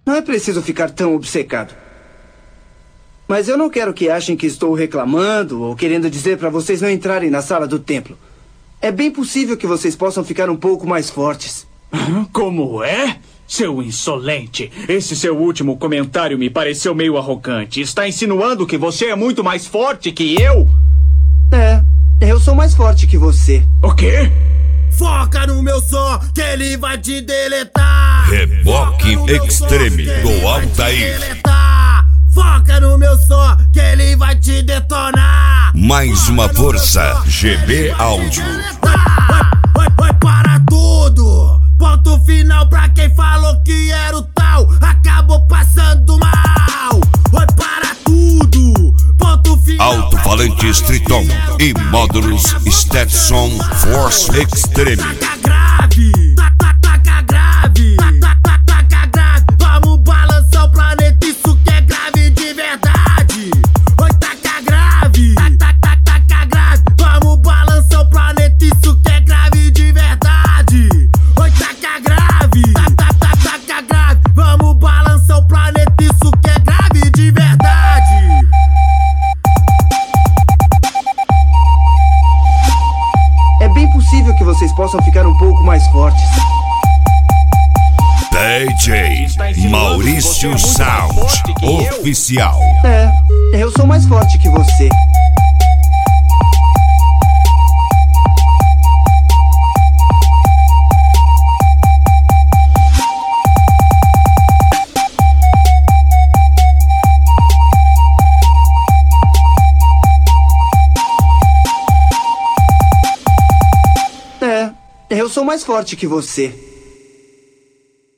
Não é preciso ficar tão obcecado. Mas eu não quero que achem que estou reclamando ou querendo dizer para vocês não entrarem na sala do templo. É bem possível que vocês possam ficar um pouco mais fortes. Como é? Seu insolente, esse seu último comentário me pareceu meio arrogante. Está insinuando que você é muito mais forte que eu? Eu sou mais forte que você. O quê? Foca no meu som, que ele vai te deletar. Reboque Extreme do Altair. Foca no meu som, que ele vai te detonar. Mais uma força, GB Áudio. Vai para tudo. Ponto final pra quem falou que era o tal. Acabou passando mal. Vai para tudo. Ponto final. Alto-falantes Triton e módulos Stetson Force Extreme. Taca grave. Taca grave. Taca grave. Vamos balançar o planeta, isso que é grave de verdade. Oi, taca grave. Taca grave. Vamos balançar o planeta, isso que é grave de verdade. Oi, taca grave. Taca grave. Vamos balançar o planeta, isso que é grave de verdade. É bem possível que vocês possam ficar um pouco mais fortes. DJ Maurício Sound Oficial. Eu sou mais forte que você. Eu sou mais forte que você.